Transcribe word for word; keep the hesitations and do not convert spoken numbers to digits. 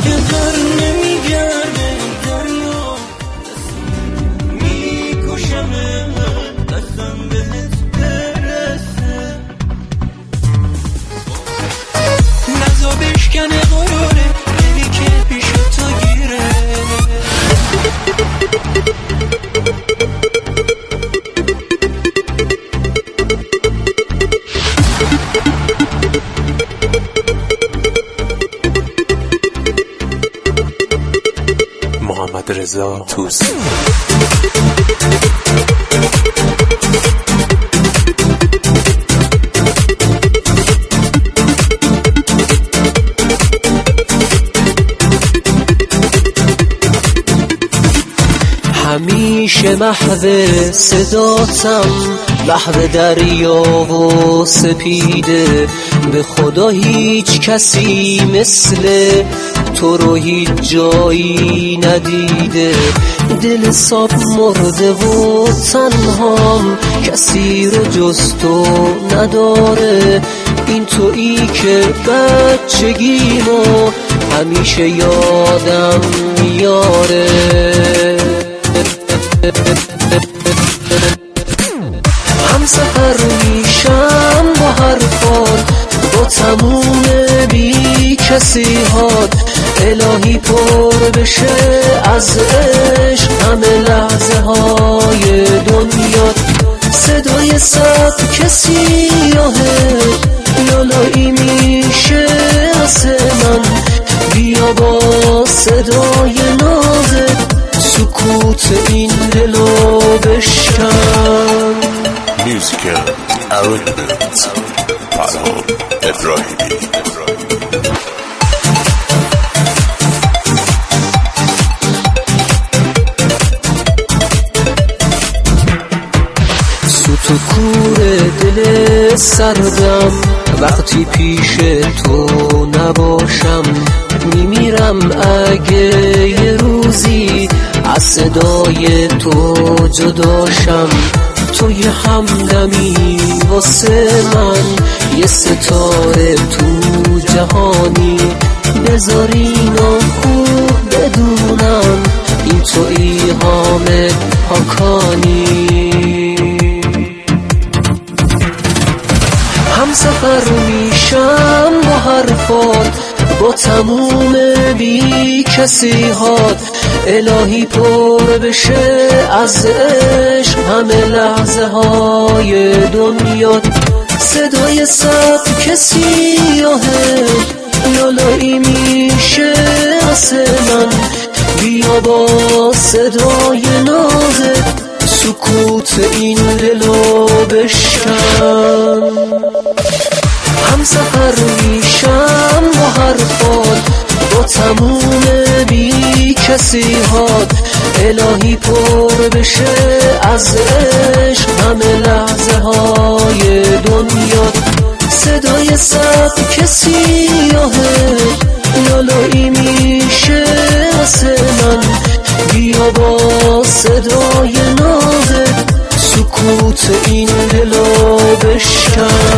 که در نمیگرده دریا میکشمه دستم بهت برسه نزا بشکنه غروره دلی که پیش تو گیره محمد رضا توسی همیشه محو صداتم محو دریا و سپیده به خدا هیچ کسی مثل تو رو هیچ جایی ندیده دل صاف مرده و تنهام کسی رو جز تو نداره این تویی که بچگیمو همیشه یادم میاره هم سفر میشم با حرفات با تموم بی کسی هات الهی پر بشه از عشق همه لحظه های دنیا صدای سب کسی آهه لالایی میشه از من بیا با صدای نازت سکوت این دلو بشکن موسیقی ارونمنت فرهاد ابراهیمی تو کور دل سردم وقتی پیش تو نباشم میمیرم اگه یه روزی از صدای تو جداشم تو یه همدمی واسه من یه ستاره تو جهانی بذار اینو خوب بدونم این تویی حامد پاکانی هم سفر میشم با حرفات با تموم بی کسی هات الهی پر بشه از عشق همه لحظه های دنیا صدای سب کسی آهه لالایی میشه از من بیا با صدای نازت سکوت این دلو بشکن هم سفر میشم با حرفات با تموم بی کسی هات الهی پر بشه از عشق همه لحظه های دنیا صدای سب کسی آهه لالایی میشه از من بیا با صدای نازت سکوت این دلو بشکن